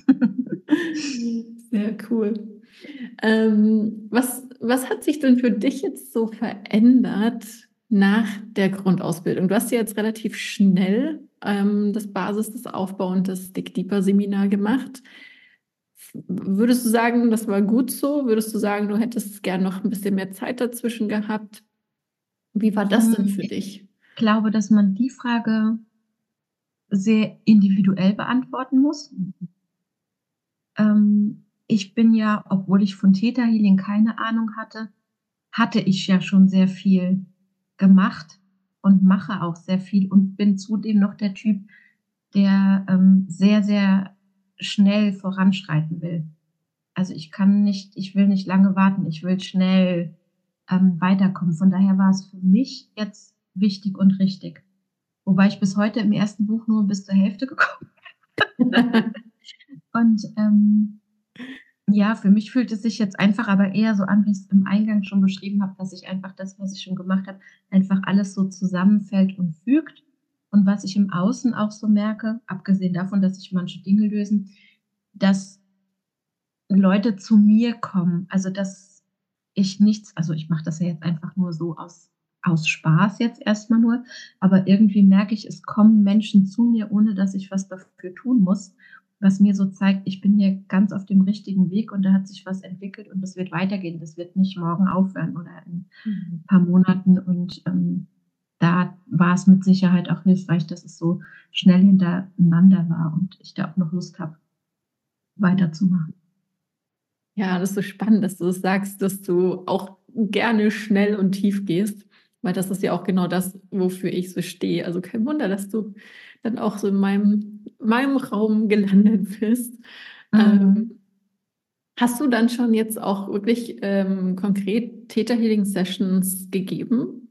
Sehr cool. Was hat sich denn für dich jetzt so verändert nach der Grundausbildung? Du hast ja jetzt relativ schnell das Basis, das Aufbau und das Dig Deeper Seminar gemacht. Würdest du sagen, das war gut so? Würdest du sagen, du hättest gern noch ein bisschen mehr Zeit dazwischen gehabt? Wie war das denn für dich? Ich glaube, dass man die Frage sehr individuell beantworten muss. Ich bin ja, obwohl ich von Theta Healing keine Ahnung hatte ich ja schon sehr viel gemacht und mache auch sehr viel und bin zudem noch der Typ, der sehr, sehr schnell voranschreiten will. Also ich will nicht lange warten, ich will schnell weiterkommen. Von daher war es für mich jetzt wichtig und richtig. Wobei ich bis heute im ersten Buch nur bis zur Hälfte gekommen bin. Und ja, für mich fühlt es sich jetzt einfach aber eher so an, wie ich es im Eingang schon beschrieben habe, dass ich einfach das, was ich schon gemacht habe, einfach alles so zusammenfällt und fügt. Und was ich im Außen auch so merke, abgesehen davon, dass sich manche Dinge lösen, dass Leute zu mir kommen. Also dass ich nichts, also ich mache das ja jetzt einfach nur so aus Spaß jetzt erstmal nur, aber irgendwie merke ich, es kommen Menschen zu mir, ohne dass ich was dafür tun muss, was mir so zeigt, ich bin hier ganz auf dem richtigen Weg und da hat sich was entwickelt und das wird weitergehen. Das wird nicht morgen aufhören oder in ein paar Monaten. Und da war es mit Sicherheit auch hilfreich, dass es so schnell hintereinander war und ich da auch noch Lust habe, weiterzumachen. Ja, das ist so spannend, dass du das sagst, dass du auch gerne schnell und tief gehst. Weil das ist ja auch genau das, wofür ich so stehe. Also kein Wunder, dass du dann auch so in meinem Raum gelandet bist. Mhm. Hast du dann schon jetzt auch wirklich konkret Theta Healing Sessions gegeben?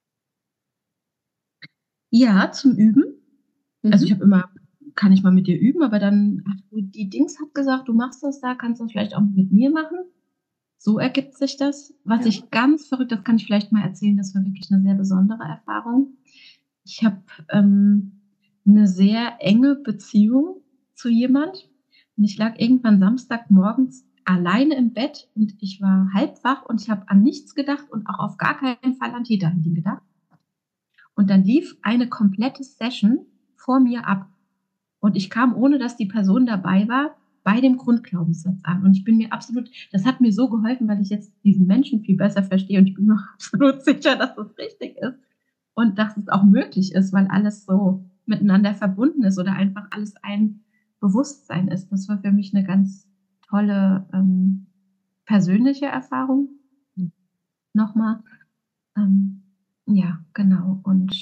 Ja, zum Üben. Also ich Mhm. habe immer, kann ich mal mit dir üben, aber dann hat die Dings hat gesagt, du machst das da, kannst du das vielleicht auch mit mir machen. So ergibt sich das. Was Ja. ich ganz verrückt, das kann ich vielleicht mal erzählen, das war wirklich eine sehr besondere Erfahrung. Ich habe eine sehr enge Beziehung zu jemand und ich lag irgendwann Samstagmorgens alleine im Bett und ich war halb wach und ich habe an nichts gedacht und auch auf gar keinen Fall an Theta Healing gedacht. Und dann lief eine komplette Session vor mir ab. Und ich kam, ohne dass die Person dabei war, bei dem Grundglaubenssatz an. Und ich bin mir absolut, das hat mir so geholfen, weil ich jetzt diesen Menschen viel besser verstehe und ich bin mir absolut sicher, dass das richtig ist und dass es auch möglich ist, weil alles so miteinander verbunden ist oder einfach alles ein Bewusstsein ist. Das war für mich eine ganz tolle persönliche Erfahrung. Nochmal. Ähm, ja, genau. Und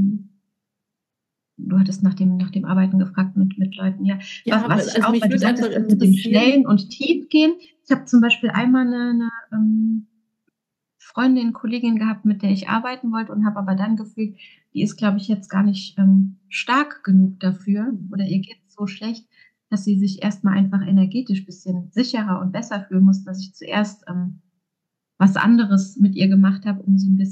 du hattest nach dem Arbeiten gefragt mit Leuten. Ja, Ja, was ich also auch, mich weil du würde einfach sagtest das mit dem interessieren. Schnellen und Tiefgehen. Ich habe zum Beispiel einmal eine Freundin, Kollegin gehabt, mit der ich arbeiten wollte und habe aber dann gefühlt, die ist, glaube ich, jetzt gar nicht stark genug dafür oder ihr geht so schlecht, dass sie sich erstmal einfach energetisch ein bisschen sicherer und besser fühlen muss, dass ich zuerst was anderes mit ihr gemacht habe, um sie ein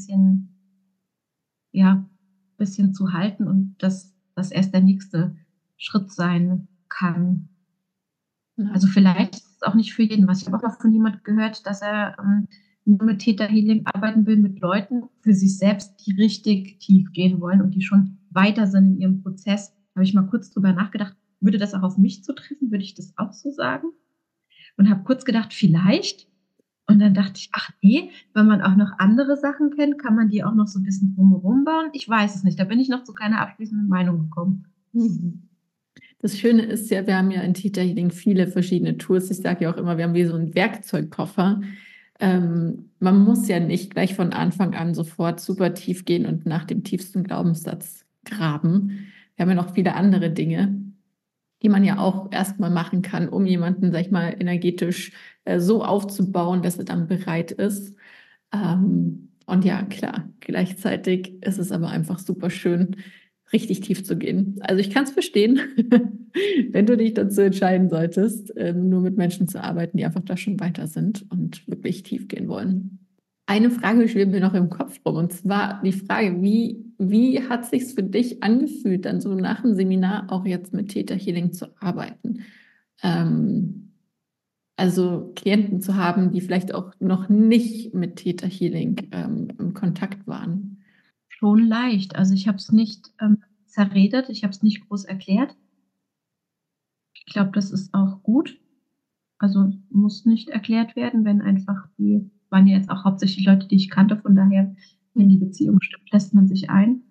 bisschen zu halten und dass das erst der nächste Schritt sein kann. Ja. Also vielleicht ist es auch nicht für jeden was. Ich habe auch mal von jemand gehört, dass er nur mit Theta Healing arbeiten will mit Leuten für sich selbst, die richtig tief gehen wollen und die schon weiter sind in ihrem Prozess. Da habe ich mal kurz drüber nachgedacht, würde das auch auf mich zutreffen? Würde ich das auch so sagen? Und habe kurz gedacht, vielleicht. Und dann dachte ich, ach nee, wenn man auch noch andere Sachen kennt, kann man die auch noch so ein bisschen drumherum bauen. Ich weiß es nicht. Da bin ich noch zu keiner abschließenden Meinung gekommen. Mhm. Das Schöne ist ja, wir haben ja in Theta Healing viele verschiedene Tools. Ich sage ja auch immer, wir haben wie so einen Werkzeugkoffer. Man muss ja nicht gleich von Anfang an sofort super tief gehen und nach dem tiefsten Glaubenssatz graben. Wir haben ja noch viele andere Dinge, die man ja auch erstmal machen kann, um jemanden, sag ich mal, energetisch so aufzubauen, dass er dann bereit ist. Und ja, klar, gleichzeitig ist es aber einfach super schön, richtig tief zu gehen. Also ich kann es verstehen, wenn du dich dazu entscheiden solltest, nur mit Menschen zu arbeiten, die einfach da schon weiter sind und wirklich tief gehen wollen. Eine Frage schwebt mir noch im Kopf rum, und zwar die Frage, wie hat sich's für dich angefühlt, dann so nach dem Seminar auch jetzt mit Theta Healing zu arbeiten? Ähm, also Klienten zu haben, die vielleicht auch noch nicht mit Theta Healing im Kontakt waren. Schon leicht. Also ich habe es nicht zerredet, ich habe es nicht groß erklärt. Ich glaube, das ist auch gut. Also muss nicht erklärt werden, wenn einfach die waren ja jetzt auch hauptsächlich Leute, die ich kannte, von daher, wenn die Beziehung stimmt, lässt man sich ein.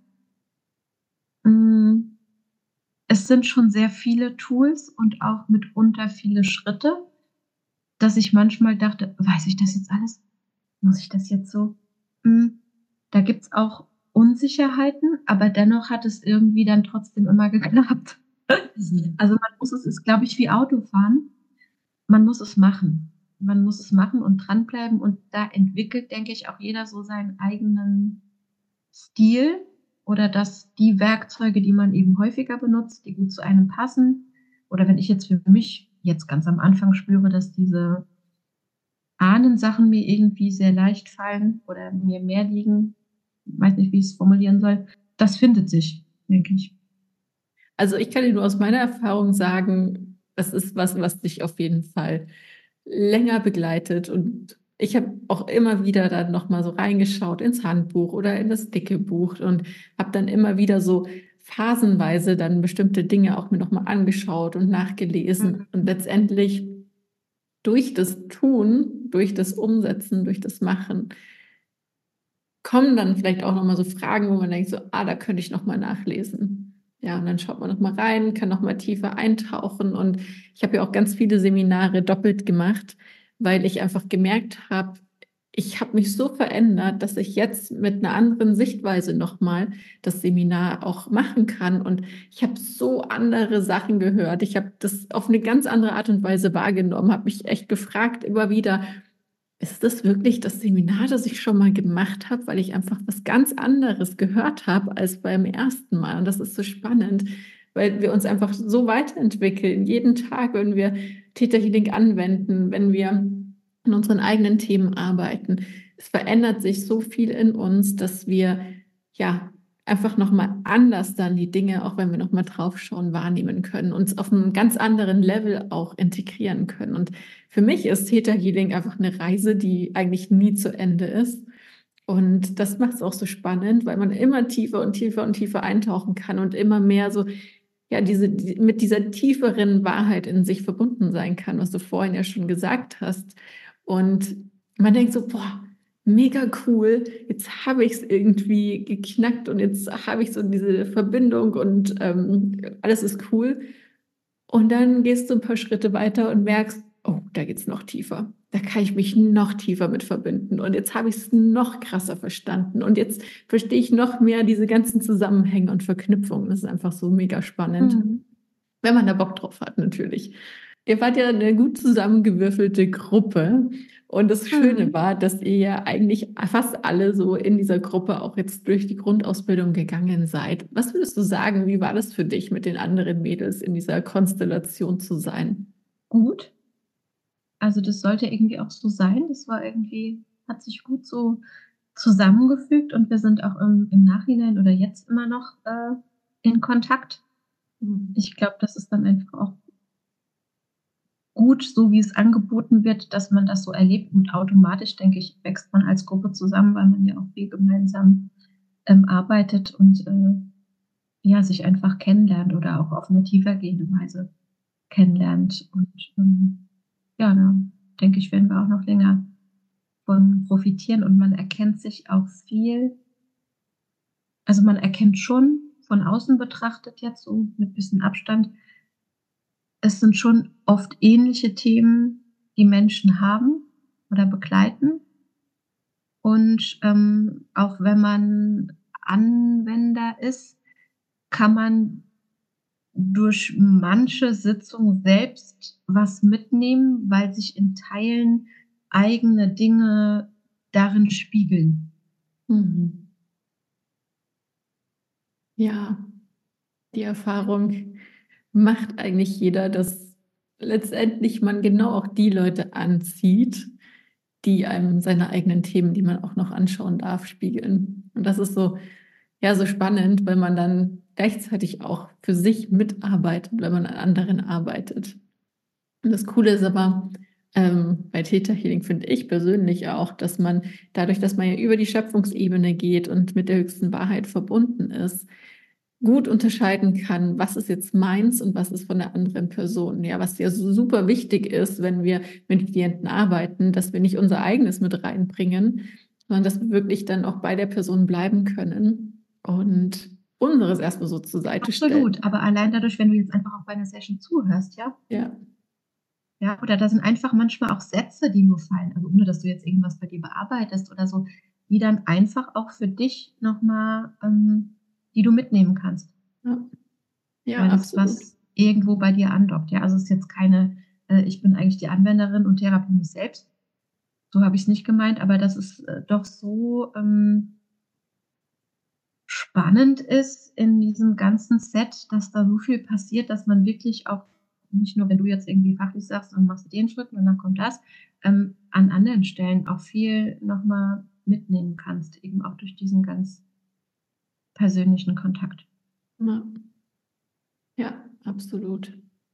Es sind schon sehr viele Tools und auch mitunter viele Schritte, dass ich manchmal dachte, weiß ich das jetzt alles? Muss ich das jetzt so? Da gibt's auch Unsicherheiten, aber dennoch hat es irgendwie dann trotzdem immer geklappt. Also man muss es ist, glaube ich, wie Autofahren. Man muss es machen. Man muss es machen und dranbleiben und da entwickelt, denke ich, auch jeder so seinen eigenen Stil oder dass die Werkzeuge, die man eben häufiger benutzt, die gut zu einem passen. Oder wenn ich jetzt für mich jetzt ganz am Anfang spüre, dass diese Ahnensachen mir irgendwie sehr leicht fallen oder mir mehr liegen, weiß nicht, wie ich es formulieren soll, das findet sich, denke ich. Also ich kann dir nur aus meiner Erfahrung sagen, das ist was, was dich auf jeden Fall länger begleitet. Und ich habe auch immer wieder dann nochmal so reingeschaut ins Handbuch oder in das dicke Buch und habe dann immer wieder so phasenweise dann bestimmte Dinge auch mir nochmal angeschaut und nachgelesen. Und letztendlich durch das Tun, durch das Umsetzen, durch das Machen kommen dann vielleicht auch nochmal so Fragen, wo man denkt so, da könnte ich nochmal nachlesen. Ja, und dann schaut man nochmal rein, kann nochmal tiefer eintauchen. Und ich habe ja auch ganz viele Seminare doppelt gemacht, weil ich einfach gemerkt habe, ich habe mich so verändert, dass ich jetzt mit einer anderen Sichtweise nochmal das Seminar auch machen kann. Und ich habe so andere Sachen gehört. Ich habe das auf eine ganz andere Art und Weise wahrgenommen, habe mich echt gefragt immer wieder, ist das wirklich das Seminar, das ich schon mal gemacht habe, weil ich einfach was ganz anderes gehört habe als beim ersten Mal. Und das ist so spannend, weil wir uns einfach so weiterentwickeln, jeden Tag, wenn wir Theta Healing anwenden, wenn wir an unseren eigenen Themen arbeiten. Es verändert sich so viel in uns, dass wir ja einfach nochmal anders dann die Dinge, auch wenn wir nochmal draufschauen, wahrnehmen können, uns auf einem ganz anderen Level auch integrieren können. Und für mich ist Theta Healing einfach eine Reise, die eigentlich nie zu Ende ist. Und das macht es auch so spannend, weil man immer tiefer und tiefer und tiefer eintauchen kann und immer mehr so, ja, mit dieser tieferen Wahrheit in sich verbunden sein kann, was du vorhin ja schon gesagt hast. Und man denkt so, boah, mega cool, jetzt habe ich es irgendwie geknackt und jetzt habe ich so diese Verbindung und alles ist cool. Und dann gehst du ein paar Schritte weiter und merkst, oh, da geht's noch tiefer. Da kann ich mich noch tiefer mit verbinden. Und jetzt habe ich es noch krasser verstanden. Und jetzt verstehe ich noch mehr diese ganzen Zusammenhänge und Verknüpfungen. Das ist einfach so mega spannend, Mhm. wenn man da Bock drauf hat, natürlich. Ihr wart ja eine gut zusammengewürfelte Gruppe. Und das Schöne Mhm. war, dass ihr ja eigentlich fast alle so in dieser Gruppe auch jetzt durch die Grundausbildung gegangen seid. Was würdest du sagen, wie war das für dich, mit den anderen Mädels in dieser Konstellation zu sein? Gut. Also das sollte irgendwie auch so sein. Das war irgendwie, hat sich gut so zusammengefügt und wir sind auch im Nachhinein oder jetzt immer noch in Kontakt. Ich glaube, das ist dann einfach auch gut, so wie es angeboten wird, dass man das so erlebt und automatisch, denke ich, wächst man als Gruppe zusammen, weil man ja auch viel gemeinsam arbeitet und ja, sich einfach kennenlernt oder auch auf eine tiefergehende Weise kennenlernt. Und ja, da denke ich, werden wir auch noch länger von profitieren und man erkennt sich auch viel. Also man erkennt schon von außen betrachtet jetzt so mit bisschen Abstand, es sind schon oft ähnliche Themen, die Menschen haben oder begleiten. Und auch wenn man Anwender ist, kann man durch manche Sitzung selbst was mitnehmen, weil sich in Teilen eigene Dinge darin spiegeln. Mhm. Ja, die Erfahrung macht eigentlich jeder, dass letztendlich man genau auch die Leute anzieht, die einem seine eigenen Themen, die man auch noch anschauen darf, spiegeln. Und das ist so, ja, so spannend, weil man dann gleichzeitig auch für sich mitarbeitet, wenn man an anderen arbeitet. Und das Coole ist aber, bei Theta Healing finde ich persönlich auch, dass man dadurch, dass man ja über die Schöpfungsebene geht und mit der höchsten Wahrheit verbunden ist, gut unterscheiden kann, was ist jetzt meins und was ist von der anderen Person. Ja, was ja so super wichtig ist, wenn wir mit Klienten arbeiten, dass wir nicht unser eigenes mit reinbringen, sondern dass wir wirklich dann auch bei der Person bleiben können und unseres erstmal so zur Seite stellen. Absolut, aber allein dadurch, wenn du jetzt einfach auch bei einer Session zuhörst, ja, Ja, ja, oder da sind einfach manchmal auch Sätze, die nur fallen, also ohne dass du jetzt irgendwas bei dir bearbeitest oder so, die dann einfach auch für dich nochmal, die du mitnehmen kannst, ja, ja, weil es absolut. was irgendwo bei dir andockt. Ja, also es ist jetzt keine, ich bin eigentlich die Anwenderin und therapiere mich selbst. So habe ich es nicht gemeint, aber dass es doch so spannend ist in diesem ganzen Set, dass da so viel passiert, dass man wirklich auch nicht nur, wenn du jetzt irgendwie fachlich sagst, dann machst du den Schritt und dann kommt das, an anderen Stellen auch viel nochmal mitnehmen kannst, eben auch durch diesen ganz persönlichen Kontakt. Ja, ja, absolut.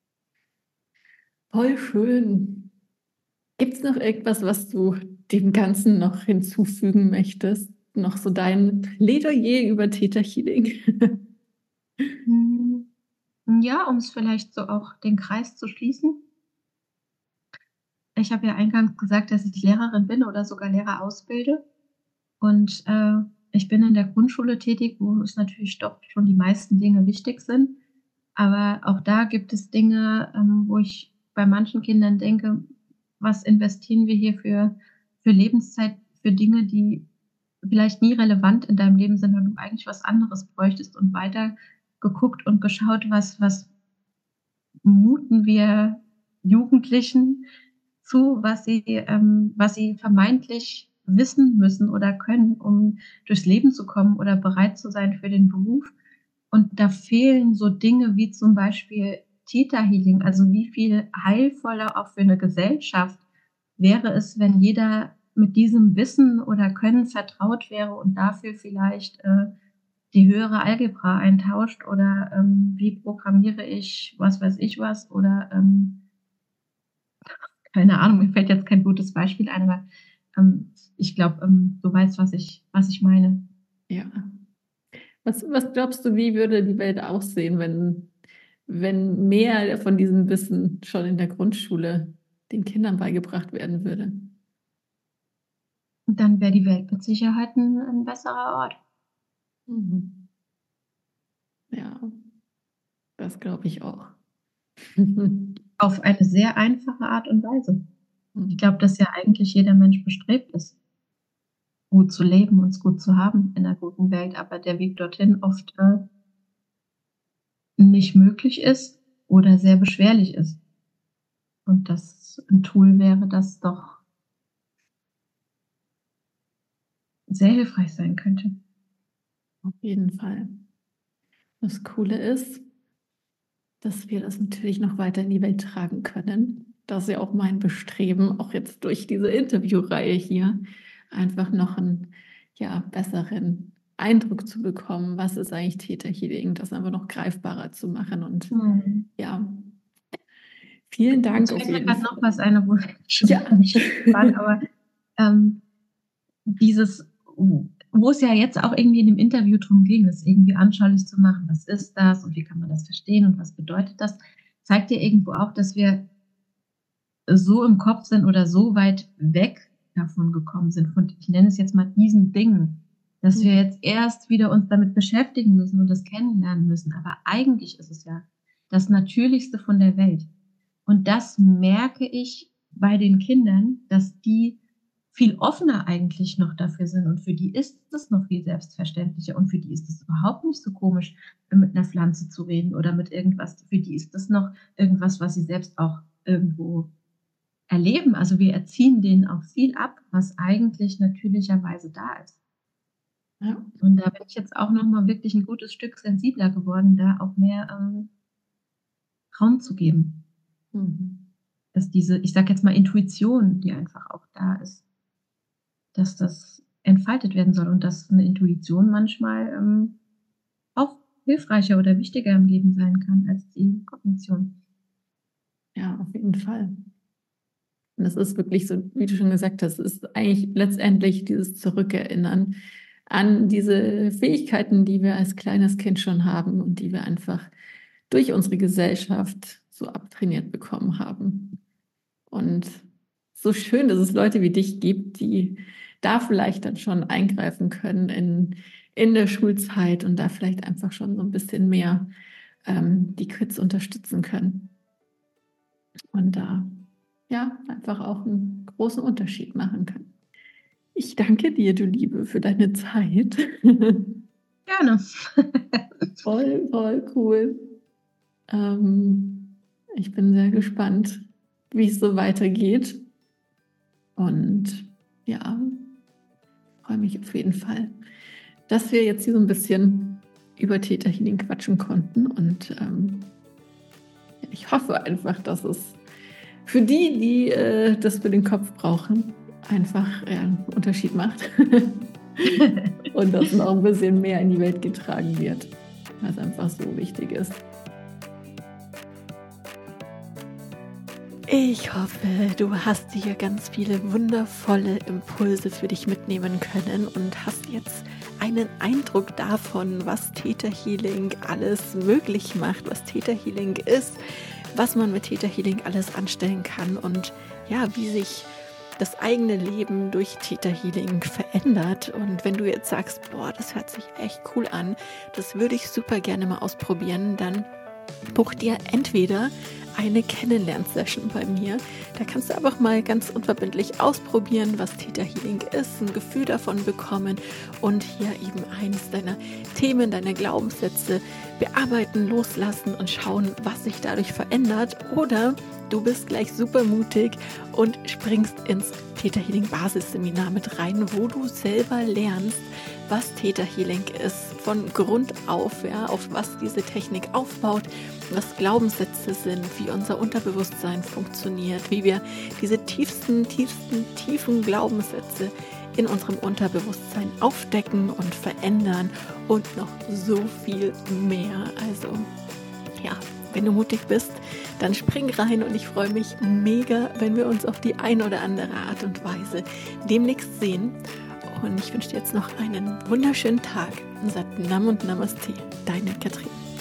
Voll schön. Gibt es noch irgendwas, was du dem Ganzen noch hinzufügen möchtest? Noch so dein Plädoyer über Theta Healing? Hm, ja, um es vielleicht so auch den Kreis zu schließen. Ich habe ja eingangs gesagt, dass ich Lehrerin bin oder sogar Lehrer ausbilde. Und ich bin in der Grundschule tätig, wo es natürlich doch schon die meisten Dinge wichtig sind. Aber auch da gibt es Dinge, wo ich bei manchen Kindern denke, was investieren wir hier für Lebenszeit, für Dinge, die vielleicht nie relevant in deinem Leben sind und du eigentlich was anderes bräuchtest und weiter geguckt und geschaut, was muten wir Jugendlichen zu, was sie vermeintlich wissen müssen oder können, um durchs Leben zu kommen oder bereit zu sein für den Beruf. Und da fehlen so Dinge wie zum Beispiel Theta Healing, also wie viel heilvoller auch für eine Gesellschaft wäre es, wenn jeder mit diesem Wissen oder Können vertraut wäre und dafür vielleicht die höhere Algebra eintauscht oder wie programmiere ich was weiß ich was oder keine Ahnung, mir fällt jetzt kein gutes Beispiel ein, aber ich glaube, du weißt, was ich meine. Ja. Was glaubst du, wie würde die Welt aussehen, wenn mehr von diesem Wissen schon in der Grundschule den Kindern beigebracht werden würde? Und dann wäre die Welt mit Sicherheit ein besserer Ort. Mhm. Ja, das glaube ich auch. Auf eine sehr einfache Art und Weise. Ich glaube, dass ja eigentlich jeder Mensch bestrebt ist, gut zu leben, uns gut zu haben in einer guten Welt, aber der Weg dorthin oft nicht möglich ist oder sehr beschwerlich ist. Und das ein Tool wäre, das doch sehr hilfreich sein könnte. Auf jeden Fall. Das Coole ist, dass wir das natürlich noch weiter in die Welt tragen können. Das ist ja auch mein Bestreben, auch jetzt durch diese Interviewreihe hier, einfach noch einen besseren Eindruck zu bekommen, was ist eigentlich Theta Healing, das einfach noch greifbarer zu machen. Und ja, vielen Dank. Jetzt fällt mir gerade noch was ein, wo aber wo es ja jetzt auch irgendwie in dem Interview drum ging, es irgendwie anschaulich zu machen, was ist das und wie kann man das verstehen und was bedeutet das, zeigt ja irgendwo auch, dass wir so im Kopf sind oder so weit weg davon gekommen sind, von, ich nenne es jetzt mal diesen Dingen, dass wir jetzt erst wieder uns damit beschäftigen müssen und das kennenlernen müssen. Aber eigentlich ist es ja das Natürlichste von der Welt. Und das merke ich bei den Kindern, dass die viel offener eigentlich noch dafür sind und für die ist es noch viel selbstverständlicher und für die ist es überhaupt nicht so komisch, mit einer Pflanze zu reden oder mit irgendwas. Für die ist das noch irgendwas, was sie selbst auch irgendwo erleben. Also wir erziehen denen auch viel ab, was eigentlich natürlicherweise da ist. Ja. Und da bin ich jetzt auch nochmal wirklich ein gutes Stück sensibler geworden, da auch mehr Raum zu geben. Dass diese, ich sage jetzt mal, Intuition, die einfach auch da ist, dass das entfaltet werden soll und dass eine Intuition manchmal auch hilfreicher oder wichtiger im Leben sein kann als die Kognition. Ja, auf jeden Fall. Und das ist wirklich so, wie du schon gesagt hast, ist eigentlich letztendlich dieses Zurückerinnern an diese Fähigkeiten, die wir als kleines Kind schon haben und die wir einfach durch unsere Gesellschaft so abtrainiert bekommen haben. Und so schön, dass es Leute wie dich gibt, die da vielleicht dann schon eingreifen können in der Schulzeit und da vielleicht einfach schon so ein bisschen mehr die Kids unterstützen können. Und da einfach auch einen großen Unterschied machen können. Ich danke dir, du Liebe, für deine Zeit. Gerne. Voll, voll cool. Ich bin sehr gespannt, wie es so weitergeht. Und ja, freue mich auf jeden Fall, dass wir jetzt hier so ein bisschen über Theta Healing quatschen konnten. Und ich hoffe einfach, dass es für die das für den Kopf brauchen, einfach einen Unterschied macht. Und dass noch ein bisschen mehr in die Welt getragen wird, was einfach so wichtig ist. Ich hoffe, du hast hier ganz viele wundervolle Impulse für dich mitnehmen können und hast jetzt einen Eindruck davon, was Theta Healing alles möglich macht, was Theta Healing ist, was man mit Theta Healing alles anstellen kann und ja, wie sich das eigene Leben durch Theta Healing verändert. Und wenn du jetzt sagst, boah, das hört sich echt cool an, das würde ich super gerne mal ausprobieren, dann buch dir entweder eine Kennenlern-Session bei mir. Da kannst du einfach mal ganz unverbindlich ausprobieren, was Theta Healing ist, ein Gefühl davon bekommen und hier eben eines deiner Themen, deine Glaubenssätze bearbeiten, loslassen und schauen, was sich dadurch verändert. Oder du bist gleich super mutig und springst ins Theta Healing Basisseminar mit rein, wo du selber lernst, was Theta Healing ist, von Grund auf, auf was diese Technik aufbaut, was Glaubenssätze sind, wie unser Unterbewusstsein funktioniert, wie wir diese tiefen Glaubenssätze in unserem Unterbewusstsein aufdecken und verändern und noch so viel mehr. Also ja, wenn du mutig bist, dann spring rein und ich freue mich mega, wenn wir uns auf die eine oder andere Art und Weise demnächst sehen. Und ich wünsche dir jetzt noch einen wunderschönen Tag. Sat Nam und Namaste, deine Katrin.